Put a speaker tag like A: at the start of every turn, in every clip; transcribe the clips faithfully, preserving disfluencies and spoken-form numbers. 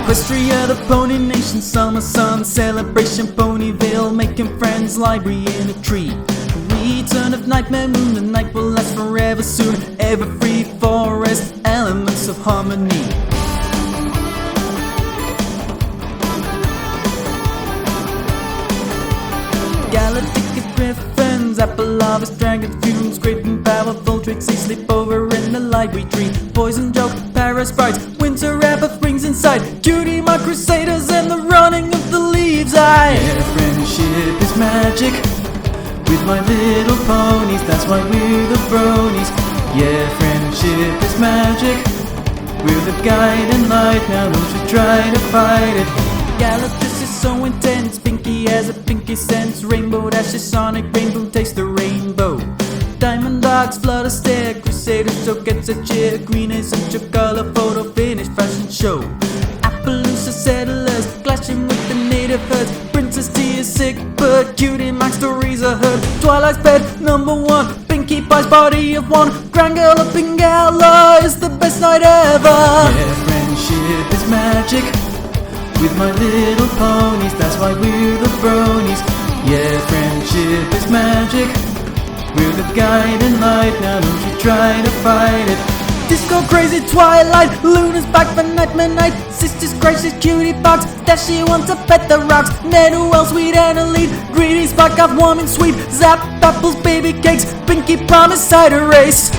A: Equestria, the Pony Nation, summer sun celebration, Ponyville, making friends, library in a tree. Return of Nightmare Moon, the night will last forever soon. Everfree forest, elements of harmony. Galactic griffins, apple harvest, dragon fumes, great and powerful tricks, they sleep over in the library tree. Poison joke, parasprites, winter rapper springs inside, cutie my crusaders and the running of the leaves. I yeah, friendship is magic with my little ponies, that's why we're the bronies. Yeah, friendship is magic, we're the guide and light, now don't you try to fight it. Galactus is so intense, Pinky has a pinky sense, Rainbow Dash is Sonic, Rainbow takes the rainbow. Diamond Dogs flood a stare, Crusader show gets a cheer, Green is such a color photo finish fashion show. Appaloosa settlers clashing with the native herds, Princess T is sick but Cutie Max stories are heard. Twilight's pet number one, Pinkie Pie's body of one, Grand Galloping Gala is the best night ever. Yeah, friendship is magic with my little ponies, that's why we're the bronies. Yeah, friendship is magic, we're the guide and light, now don't you try to fight it. Disco crazy Twilight, Luna's back for Nightmare Night, Sister's Crisis, Cutie Box, Dashy wants to pet the rocks, Nenuel, Sweet and Elite, Greedy Spike off warm and sweet, Zap apples, baby cakes, Pinkie Promise cider race.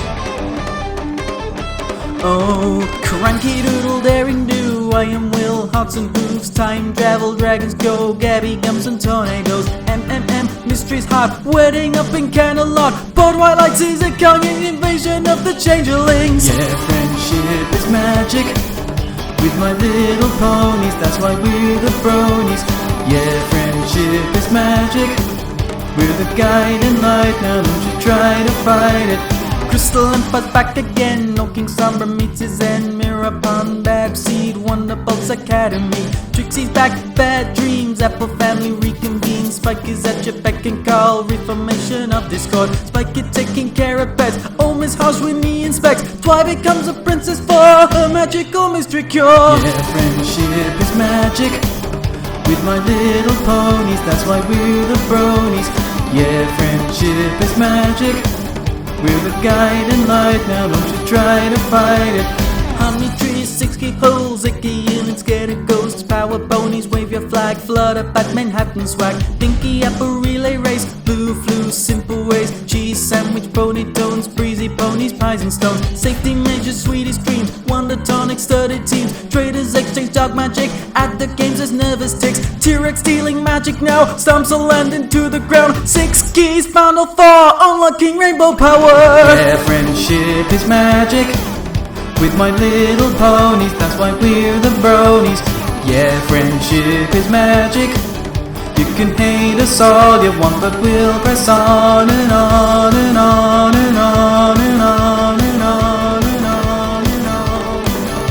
A: Oh, cranky doodle daring do, I am Will, hearts and hooves, time travel, dragons go, Gabby gums and tornadoes, M M M, mystery's hot, wedding up in Camelot, Port Twilight sees a coming invasion of the changelings. Yeah, friendship is magic with my little ponies, that's why we're the bronies. Yeah, friendship is magic, we're the guide and light, now don't you try to fight it. Crystal and Fuzz back again, No King Sombra meets his end, Mirror Pond, Bad Seed, Wonderbolts Academy, Trixie's back, Bad Dreams, Apple Family reconvenes, Spike is at your beck and call, reformation of Discord, Spike is taking care of pets, Oh Miss House with me inspects, Twi becomes a princess for her magical mystery cure. Yeah, friendship is magic with my little ponies, that's why we're the bronies. Yeah, friendship is magic, we're the guide and light, now don't you try to fight it. Honey trees, six keyholes, icky and scared ghosts, power ponies, wave your flag, flutter back Manhattan swag, Pinky apple relay race, blue flu, simple ways, cheese sandwich, pony tones, breezy ponies, pies and stones, safety measures, sweetest dreams, wonder tonic, studded teams, traders exchange dog magic, at the games as nervous ticks, T-Rex stealing magic now, stomps a land into the ground, six keys, final four, unlocking rainbow power. Yeah, friendship is magic with my little ponies, that's why we're the bronies. Yeah, friendship is magic, you can hate us all you want, but we'll press on and on and on and on and on and on and on and on.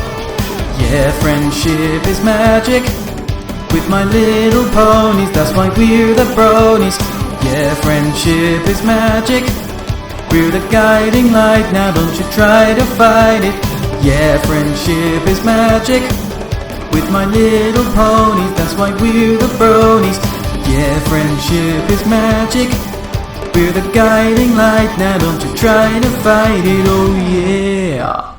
A: Yeah, friendship is magic with my little ponies, that's why we're the bronies. Yeah, friendship is magic, we're the guiding light, now don't you try to fight it. Yeah, friendship is magic with my little ponies, that's why we're the bronies. Yeah, friendship is magic, we're the guiding light, now don't you try to fight it, oh yeah.